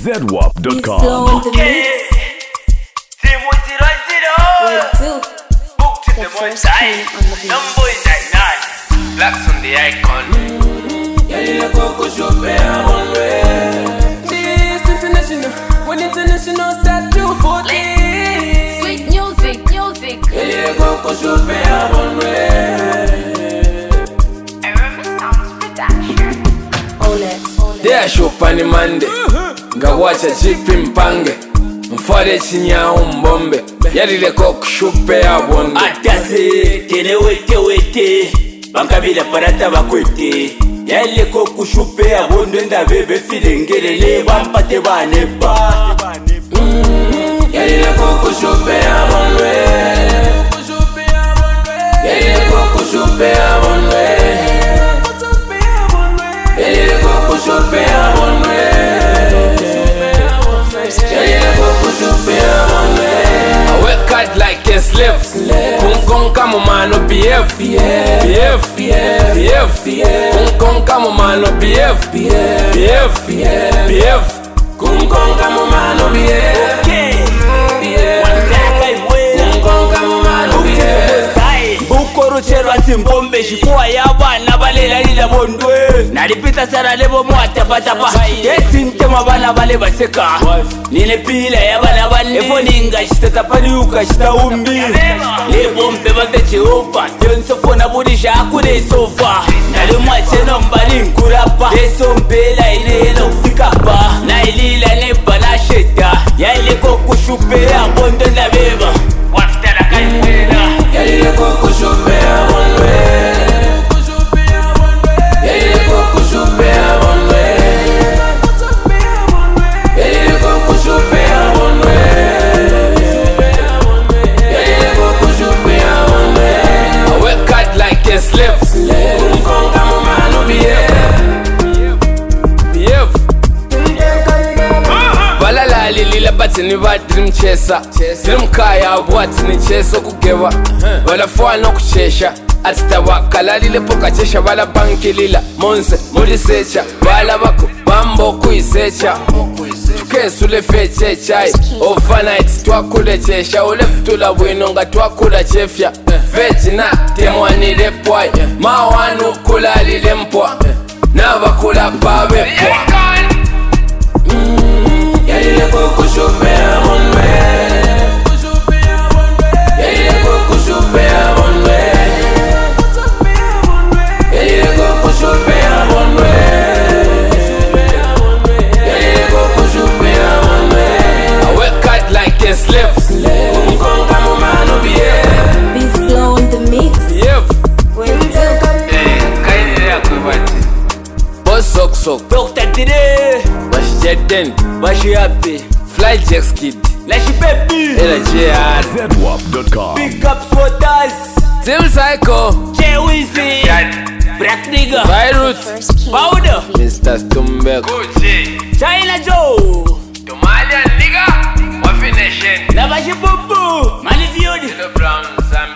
ZWAP.com. The first king on the beat. Blacks on the icon. This international, when international start to 40. Sweet music. They shop on the Monday. Gawacha chipi mpange. Mfade chinyahu mbombe. Yadile kokushupe ya bonde. Atase, kene wete Bankabila parata bakwete Yale kokushupe ya bonde nda bebe filengelele Wampate banepa Yadile kokushupe ya bonde. Yadile kokushupe ya bonde. Yadile kokushupe ya bonde. Yadile kokushupe ya bonde. I work hard like a slave. Kung kama mano BF. Kung kama mano BF. Kung kama mano BF. Kung kama mano BF. Bukoro chero atimbombe Shifua ya wana balela lila bondwe Naripita sara lebo mwata patapa Yeti ntema bana bale baseka Nile pila ya bana bane Efo ninga shita tapani uka shita umbi Lebo mbeba teche opa Yonso fona budisha akude sofa Nale mwache nombali nkurapa Leso mbela ile ufika pa Na ilila neba na sheta Ya ile kokushupe ya bondo na beba Wafitala kaipela Yadile kokushupe ya bonde. Yadile kokushupe ya bonde. Yadile kokushupe ya bonde. Yadile kokushupe ya bonde. I work hard like a slave. Kung kama mano BF. Balala lila batini ba dream chaser. Dream kaya batini chaser kugeva. Bala fwana kuchesha. Atitawa kalalile poka chesha bala banki lila. Monse mulisecha. Bala bako bambo kuisecha. Tukesule feche chai. Overnight twakule chesha. Uleftula winonga twakula chefya. Vegina temwanile pwai. Mawanu kulalile mpwa. Nabakula babe pwa. Yadile kokushupe ya bonde. Yadile kokushupe ya bonde. Yadile kokushupe ya bonde. Yadile kokushupe ya bonde. I work hard like a slave. Kung kama mano BF. Be slow on the mix. Kaini ya kubati. Boss sok. Dr. Tire Bash Jeden. Bashi happy Fly Jacks Kid. Lashi baby Ela JR. ZWAP.com. Big ups for us Team Psycho. Chewizi Black nigga Virut. First king. Powder Mr. Stumbek. Gucci. China Joe Somalian nigga. Wafi Nation. Nabashi Bubu Mani Fiodi Little Brown Zambia.